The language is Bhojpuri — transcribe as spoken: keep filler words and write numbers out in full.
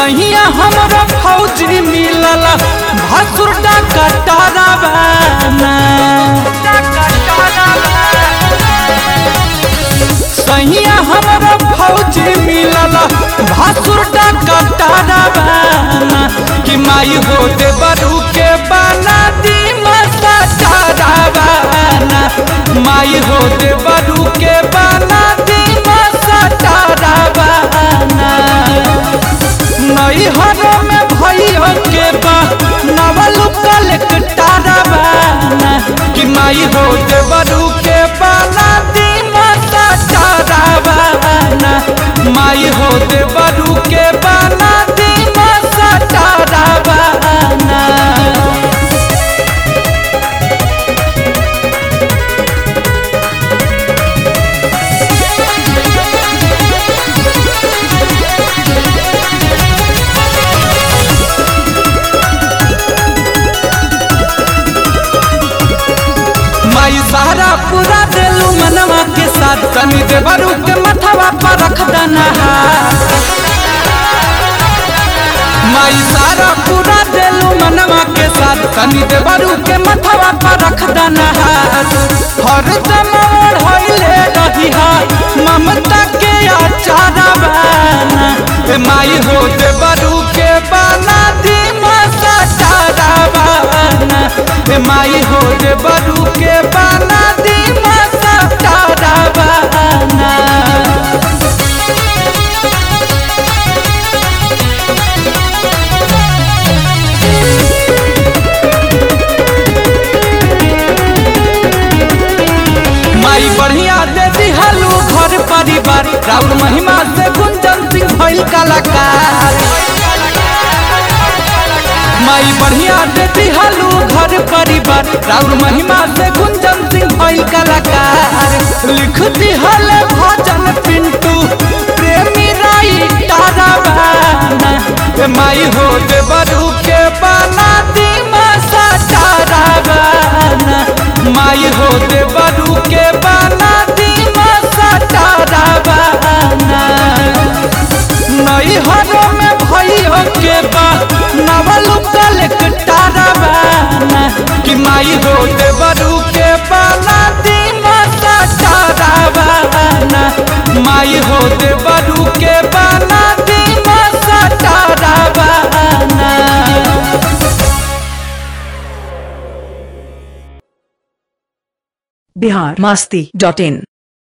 सहिया हमरा फौजी मिलल भसुर डकटरवाना सहिया हमरा फौजी मिलल भसुर डकटरवाना कि माई हो दे बरू के बना दी मसटरवाना माई हो दे बरू के बना दी मसटरवाना नैहर में भैया के बा नवल कलेक्टरवाना कि माई हो दे बरू के बना दी मसटरवाना माई हो दे बरू के बना दी मसटरवाना सारा पूरा देलू मनवा के साथ कनी देवरू के मथवा पर रख देना माई सारा पूरा देलू मनवा के साथ कनी देवरू के मथवा पर रख देना हर दम ओढ़ले रही ममता के आचारवाना माई हो देवरू के बना दी मसटरवाना माई हो देवरू के बना दी मसटरवाना माई बढ़िया दे दिहलू घर परिवार राउर महिमा से गुंजन सिंह भइल कलाकार माई बढ़िया दे दिहलू घर परिवार राउर महिमा से गुंजन सिंह भइल कलाकार लिख दिहल भजन पिंटू प्रेमी राइटरवाना माई हो दे बरू के बना दी मसटरवाना माई हो दे बरू के बना दी मसटरवाना नैहर में भैया के बा नवल कलेक्टरवाना कि माई हो दे बरू के बना दी मसटरवाना माई हो दे बरू के बना दी मसटरवाना। बिहार मस्ती डॉट इन